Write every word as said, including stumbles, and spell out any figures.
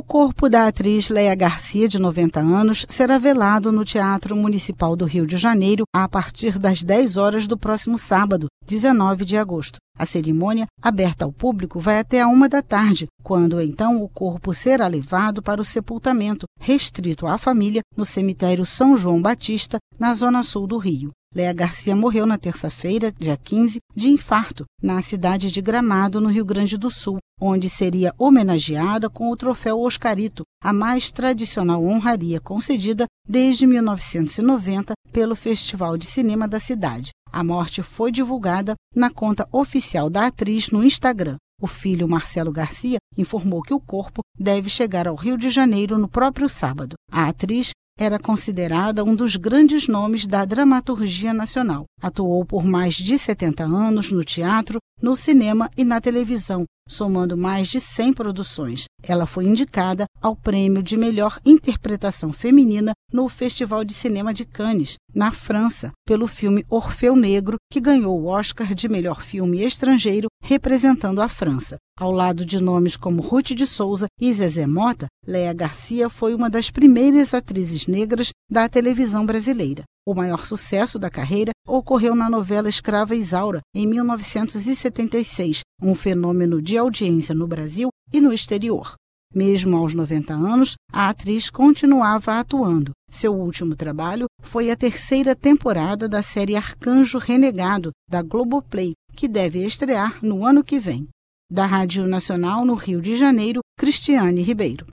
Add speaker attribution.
Speaker 1: O corpo da atriz Léa Garcia, de noventa anos, será velado no Teatro Municipal do Rio de Janeiro a partir das dez horas do próximo sábado, dezenove de agosto. A cerimônia, aberta ao público, vai até a uma da tarde, quando então o corpo será levado para o sepultamento, restrito à família, no cemitério São João Batista, na zona sul do Rio. Léa Garcia morreu na terça-feira, dia quinze, de infarto, na cidade de Gramado, no Rio Grande do Sul, onde seria homenageada com o troféu Oscarito, a mais tradicional honraria concedida desde mil novecentos e noventa pelo Festival de Cinema da cidade. A morte foi divulgada na conta oficial da atriz no Instagram. O filho Marcelo Garcia informou que o corpo deve chegar ao Rio de Janeiro no próprio sábado. A atriz era considerada um dos grandes nomes da dramaturgia nacional. Atuou por mais de setenta anos no teatro, no cinema e na televisão, somando mais de cem produções. Ela foi indicada ao prêmio de melhor interpretação feminina no Festival de Cinema de Cannes, na França, pelo filme Orfeu Negro, que ganhou o Oscar de melhor filme estrangeiro representando a França. Ao lado de nomes como Ruth de Souza e Zezé Mota, Léa Garcia foi uma das primeiras atrizes negras da televisão brasileira. O maior sucesso da carreira ocorreu na novela Escrava Isaura, em mil novecentos e setenta e seis, um fenômeno de audiência no Brasil e no exterior. Mesmo aos noventa anos, a atriz continuava atuando. Seu último trabalho foi a terceira temporada da série Arcanjo Renegado, da Globoplay, que deve estrear no ano que vem. Da Rádio Nacional no Rio de Janeiro, Cristiane Ribeiro.